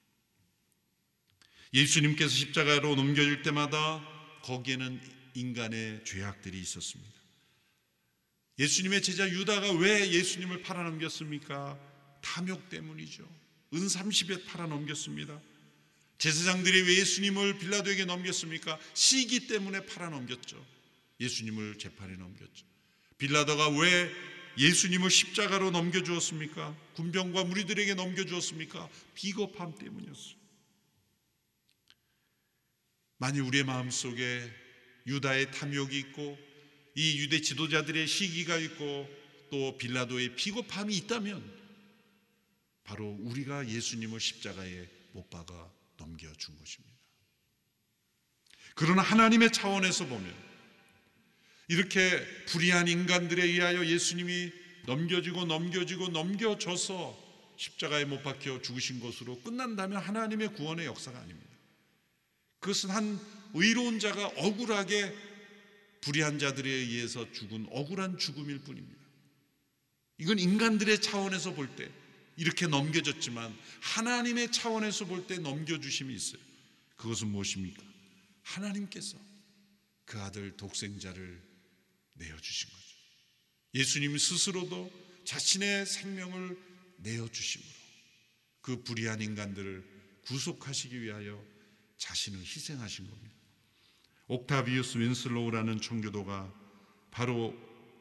S3: 예수님께서 십자가로 넘겨질 때마다 거기에는 인간의 죄악들이 있었습니다. 예수님의 제자 유다가 왜 예수님을 팔아넘겼습니까? 탐욕 때문이죠. 은 삼십에 팔아넘겼습니다. 제사장들이 왜 예수님을 빌라도에게 넘겼습니까? 시기 때문에 팔아넘겼죠. 예수님을 재판에 넘겼죠. 빌라도가 왜 예수님을 십자가로 넘겨주었습니까? 군병과 무리들에게 넘겨주었습니까? 비겁함 때문이었어요. 만일 우리의 마음속에 유다의 탐욕이 있고 이 유대 지도자들의 시기가 있고 또 빌라도의 비겁함이 있다면 바로 우리가 예수님을 십자가에 못 박아 넘겨준 것입니다. 그러나 하나님의 차원에서 보면 이렇게 불의한 인간들에 의하여 예수님이 넘겨지고 넘겨지고 넘겨져서 십자가에 못 박혀 죽으신 것으로 끝난다면 하나님의 구원의 역사가 아닙니다. 그것은 한 의로운 자가 억울하게 불의한 자들에 의해서 죽은 억울한 죽음일 뿐입니다. 이건 인간들의 차원에서 볼 때 이렇게 넘겨졌지만 하나님의 차원에서 볼 때 넘겨주심이 있어요. 그것은 무엇입니까? 하나님께서 그 아들 독생자를 내어주신 거죠. 예수님 스스로도 자신의 생명을 내어주심으로 그 불의한 인간들을 구속하시기 위하여 자신을 희생하신 겁니다. 옥타비우스 윈슬로우라는 청교도가 바로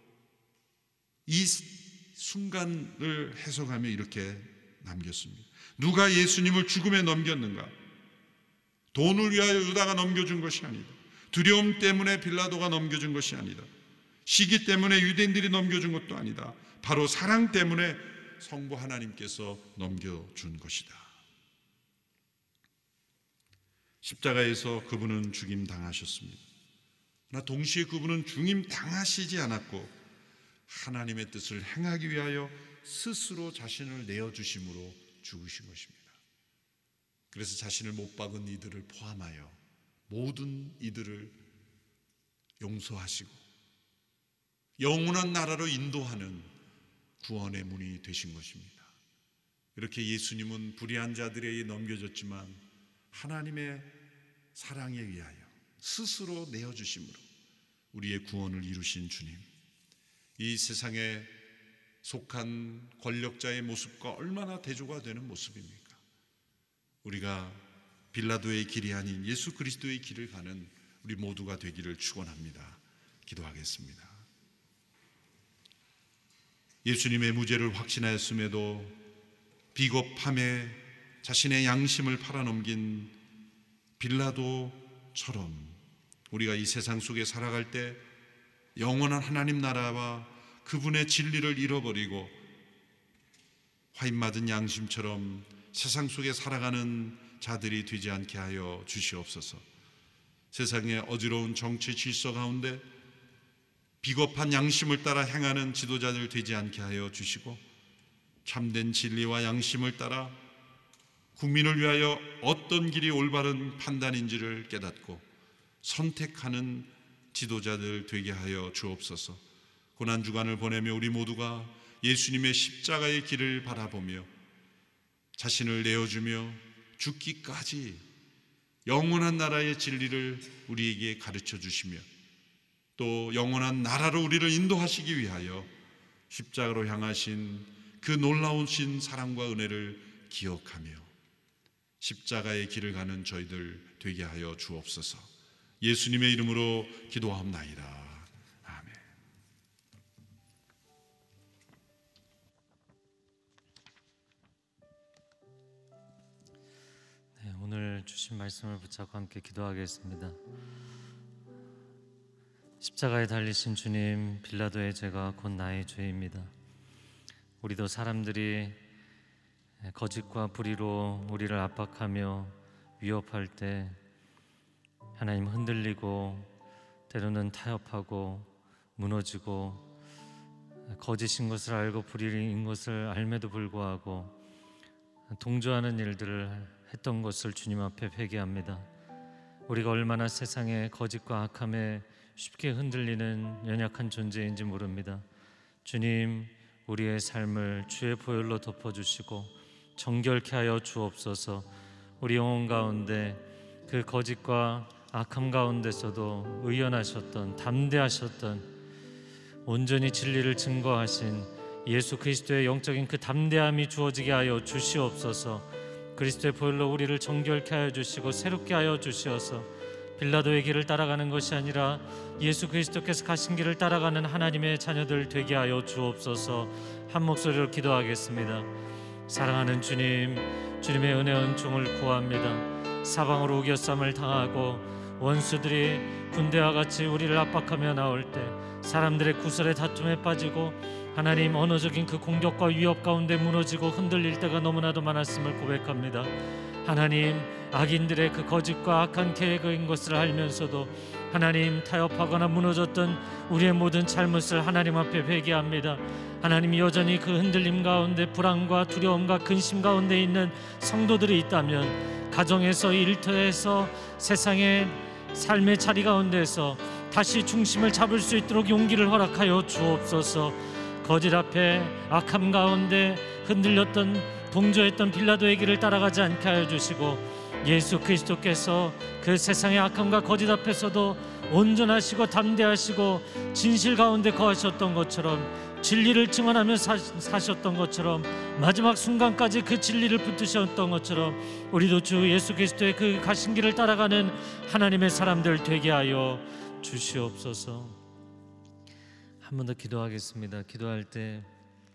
S3: 이 순간을 해석하며 이렇게 남겼습니다. 누가 예수님을 죽음에 넘겼는가? 돈을 위하여 유다가 넘겨준 것이 아니다. 두려움 때문에 빌라도가 넘겨준 것이 아니다. 시기 때문에 유대인들이 넘겨준 것도 아니다. 바로 사랑 때문에 성부 하나님께서 넘겨준 것이다. 십자가에서 그분은 죽임 당하셨습니다. 그러나 동시에 그분은 죽임 당하시지 않았고 하나님의 뜻을 행하기 위하여 스스로 자신을 내어주심으로 죽으신 것입니다. 그래서 자신을 못 박은 이들을 포함하여 모든 이들을 용서하시고 영원한 나라로 인도하는 구원의 문이 되신 것입니다. 이렇게 예수님은 불의한 자들에게 넘겨졌지만 하나님의 사랑에 의하여 스스로 내어주심으로 우리의 구원을 이루신 주님, 이 세상에 속한 권력자의 모습과 얼마나 대조가 되는 모습입니까? 우리가 빌라도의 길이 아닌 예수 그리스도의 길을 가는 우리 모두가 되기를 축원합니다. 기도하겠습니다. 예수님의 무죄를 확신하였음에도 비겁함에 자신의 양심을 팔아넘긴 빌라도처럼 우리가 이 세상 속에 살아갈 때 영원한 하나님 나라와 그분의 진리를 잃어버리고 화인맞은 양심처럼 세상 속에 살아가는 자들이 되지 않게 하여 주시옵소서. 세상의 어지러운 정치 질서 가운데 비겁한 양심을 따라 행하는 지도자들 되지 않게 하여 주시고 참된 진리와 양심을 따라 국민을 위하여 어떤 길이 올바른 판단인지를 깨닫고 선택하는 지도자들 되게 하여 주옵소서. 고난주간을 보내며 우리 모두가 예수님의 십자가의 길을 바라보며 자신을 내어주며 죽기까지 영원한 나라의 진리를 우리에게 가르쳐 주시며 또 영원한 나라로 우리를 인도하시기 위하여 십자가로 향하신 그 놀라우신 사랑과 은혜를 기억하며 십자가의 길을 가는 저희들 되게 하여 주옵소서. 예수님의 이름으로 기도하옵나이다. 아멘.
S2: 네, 오늘 주신 말씀을 붙잡고 함께 기도하겠습니다. 십자가에 달리신 주님, 빌라도의 죄가 곧 나의 죄입니다. 우리도 사람들이 거짓과 불의로 우리를 압박하며 위협할 때 하나님 흔들리고 때로는 타협하고 무너지고 거짓인 것을 알고 불의인 것을 알매도 불구하고 동조하는 일들을 했던 것을 주님 앞에 회개합니다. 우리가 얼마나 세상의 거짓과 악함에 쉽게 흔들리는 연약한 존재인지 모릅니다. 주님, 우리의 삶을 주의 보혈로 덮어주시고 정결케 하여 주옵소서. 우리 영혼 가운데 그 거짓과 악함 가운데서도 의연하셨던, 담대하셨던, 온전히 진리를 증거하신 예수 그리스도의 영적인 그 담대함이 주어지게 하여 주시옵소서. 그리스도의 보혈로 우리를 정결케 하여 주시고 새롭게 하여 주시어서 빌라도의 길을 따라가는 것이 아니라 예수 그리스도께서 가신 길을 따라가는 하나님의 자녀들 되게 하여 주옵소서. 한 목소리로 기도하겠습니다. 사랑하는 주님, 주님의 은혜 은총을 구합니다. 사방으로 우겨쌈을 당하고 원수들이 군대와 같이 우리를 압박하며 나올 때 사람들의 구설의 다툼에 빠지고 하나님 언어적인 그 공격과 위협 가운데 무너지고 흔들릴 때가 너무나도 많았음을 고백합니다. 하나님, 악인들의 그 거짓과 악한 계획인 것을 알면서도 하나님 타협하거나 무너졌던 우리의 모든 잘못을 하나님 앞에 회개합니다. 하나님, 여전히 그 흔들림 가운데 불안과 두려움과 근심 가운데 있는 성도들이 있다면 가정에서, 일터에서, 세상의 삶의 자리 가운데서 다시 중심을 잡을 수 있도록 용기를 허락하여 주옵소서. 거짓 앞에 악함 가운데 흔들렸던 동조했던 빌라도의 길을 따라가지 않게 하여 주시고 예수 그리스도께서 그 세상의 악함과 거짓 앞에서도 온전하시고 담대하시고 진실 가운데 거하셨던 것처럼 진리를 증언하며 사, 사셨던 것처럼 마지막 순간까지 그 진리를 붙드셨던 것처럼 우리도 주 예수 그리스도의 그 가신 길을 따라가는 하나님의 사람들 되게 하여 주시옵소서. 한 번 더 기도하겠습니다. 기도할 때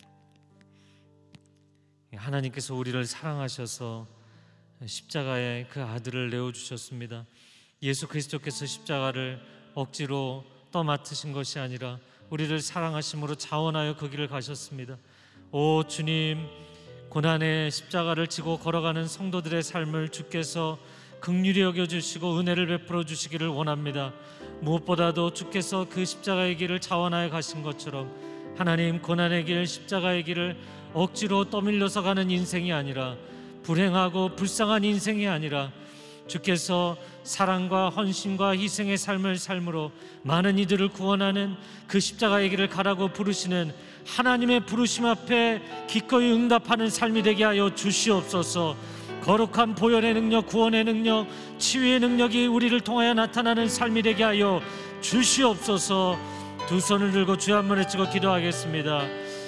S2: 하나님께서 우리를 사랑하셔서 십자가에 그 아들을 내어주셨습니다. 예수 그리스도께서 십자가를 억지로 떠맡으신 것이 아니라 우리를 사랑하심으로 자원하여 그 길을 가셨습니다. 오 주님, 고난의 십자가를 지고 걸어가는 성도들의 삶을 주께서 긍휼히 여겨주시고 은혜를 베풀어 주시기를 원합니다. 무엇보다도 주께서 그 십자가의 길을 자원하여 가신 것처럼 하나님, 고난의 길, 십자가의 길을 억지로 떠밀려서 가는 인생이 아니라, 불행하고 불쌍한 인생이 아니라 주께서 사랑과 헌신과 희생의 삶을 삶으로 많은 이들을 구원하는 그 십자가의 길을 가라고 부르시는 하나님의 부르심 앞에 기꺼이 응답하는 삶이 되게 하여 주시옵소서. 거룩한 보혈의 능력, 구원의 능력, 치유의 능력이 우리를 통하여 나타나는 삶이 되게 하여 주시옵소서. 두 손을 들고 주여 한 번 외치고 기도하겠습니다.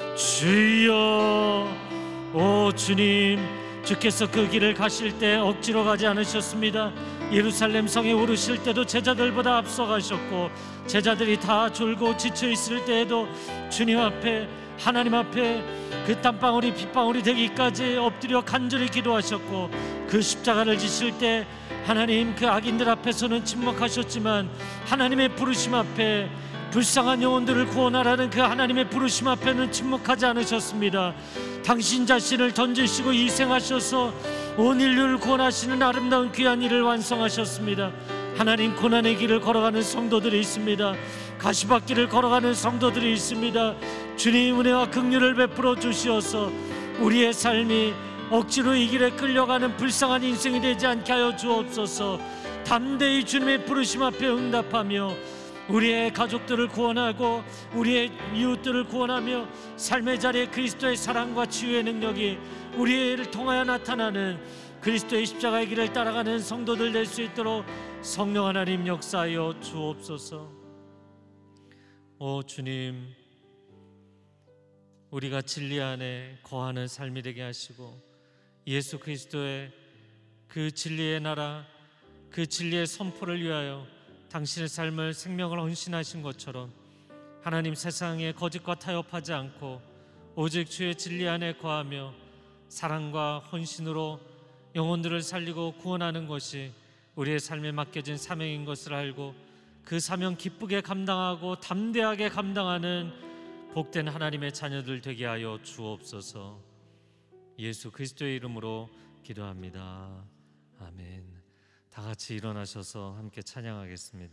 S2: 주여, 오 주님, 주께서 그 길을 가실 때 억지로 가지 않으셨습니다. 예루살렘 성에 오르실 때도 제자들보다 앞서가셨고, 제자들이 다 졸고 지쳐 있을 때에도 주님 앞에, 하나님 앞에 그 땀방울이 빗방울이 되기까지 엎드려 간절히 기도하셨고, 그 십자가를 지실 때 하나님, 그 악인들 앞에서는 침묵하셨지만 하나님의 부르심 앞에, 불쌍한 영혼들을 구원하라는 그 하나님의 부르심 앞에는 침묵하지 않으셨습니다. 당신 자신을 던지시고 희생하셔서 온 인류를 구원하시는 아름다운 귀한 일을 완성하셨습니다. 하나님, 고난의 길을 걸어가는 성도들이 있습니다. 가시밭길을 걸어가는 성도들이 있습니다. 주님, 은혜와 긍휼을 베풀어 주시어서 우리의 삶이 억지로 이 길에 끌려가는 불쌍한 인생이 되지 않게 하여 주옵소서. 담대히 주님의 부르심 앞에 응답하며 우리의 가족들을 구원하고 우리의 이웃들을 구원하며 삶의 자리에 그리스도의 사랑과 치유의 능력이 우리를 통하여 나타나는 그리스도의 십자가의 길을 따라가는 성도들 될 수 있도록 성령 하나님 역사하여 주옵소서. 오 주님, 우리가 진리 안에 거하는 삶이 되게 하시고 예수 그리스도의 그 진리의 나라, 그 진리의 선포를 위하여 당신의 삶을, 생명을 헌신하신 것처럼 하나님, 세상에 거짓과 타협하지 않고 오직 주의 진리 안에 거하며 사랑과 헌신으로 영혼들을 살리고 구원하는 것이 우리의 삶에 맡겨진 사명인 것을 알고 그 사명 기쁘게 감당하고 담대하게 감당하는 복된 하나님의 자녀들 되게 하여 주옵소서. 예수 그리스도의 이름으로 기도합니다. 아멘. 다 같이 일어나셔서 함께 찬양하겠습니다.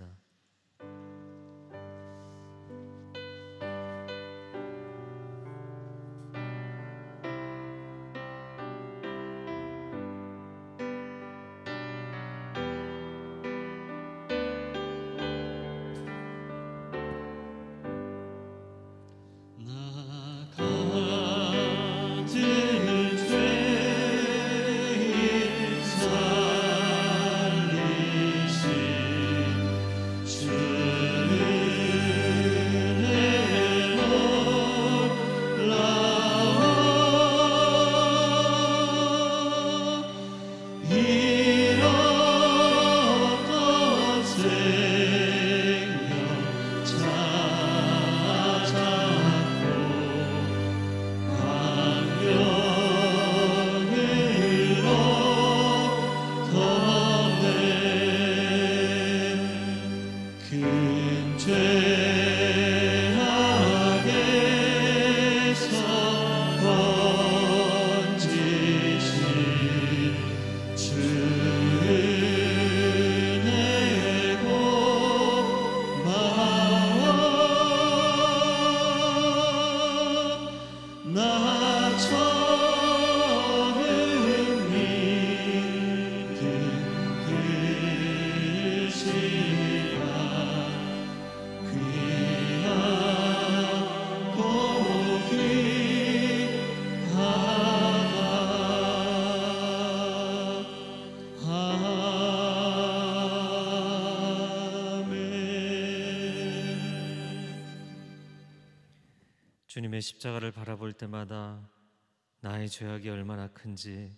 S2: 주님의 십자가를 바라볼 때마다 나의 죄악이 얼마나 큰지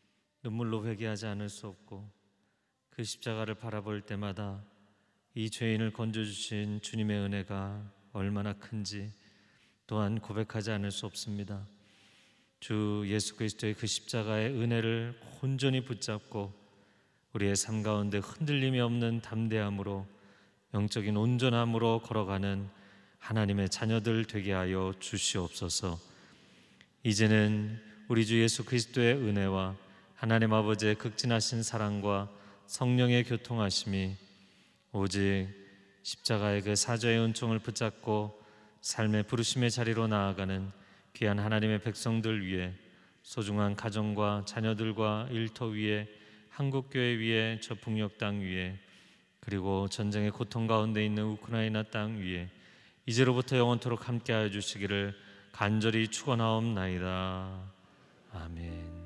S2: 눈물로 회개하지 않을 수 없고, 그 십자가를 바라볼 때마다 이 죄인을 건져주신 주님의 은혜가 얼마나 큰지 또한 고백하지 않을 수 없습니다. 주 예수 그리스도의 그 십자가의 은혜를 온전히 붙잡고 우리의 삶 가운데 흔들림이 없는 담대함으로 영적인 온전함으로 걸어가는 하나님의 자녀들 되게 하여 주시옵소서. 이제는 우리 주 예수 그리스도의 은혜와 하나님 아버지의 극진하신 사랑과 성령의 교통하심이 오직 십자가의 그 사죄의 은총을 붙잡고 삶의 부르심의 자리로 나아가는 귀한 하나님의 백성들 위에, 소중한 가정과 자녀들과 일터 위에, 한국교회 위에, 저 북녘 땅 위에, 그리고 전쟁의 고통 가운데 있는 우크라이나 땅 위에 이제로부터 영원토록 함께하여 주시기를 간절히 축원하옵나이다. 아멘.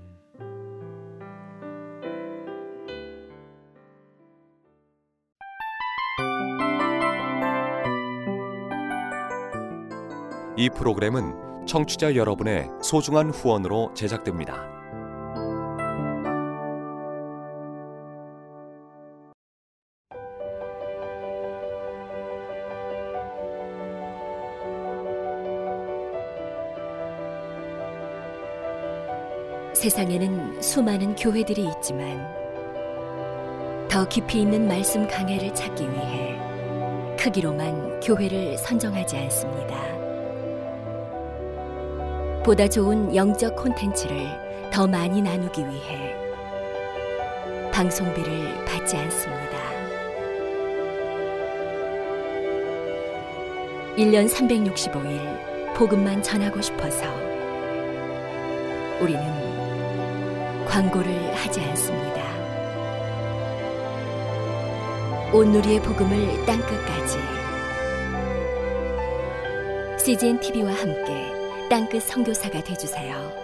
S4: 이 프로그램은 청취자 여러분의 소중한 후원으로 제작됩니다.
S5: 세상에는 수많은 교회들이 있지만 더 깊이 있는 말씀 강해를 찾기 위해 크기로만 교회를 선정하지 않습니다. 보다 좋은 영적 콘텐츠를 더 많이 나누기 위해 방송비를 받지 않습니다. 일 년 삼백육십오 일 복음만 전하고 싶어서 우리는 광고를 하지 않습니다. 온누리의 복음을 땅끝까지 씨지엔 티비와 함께 땅끝 선교사가 되어주세요.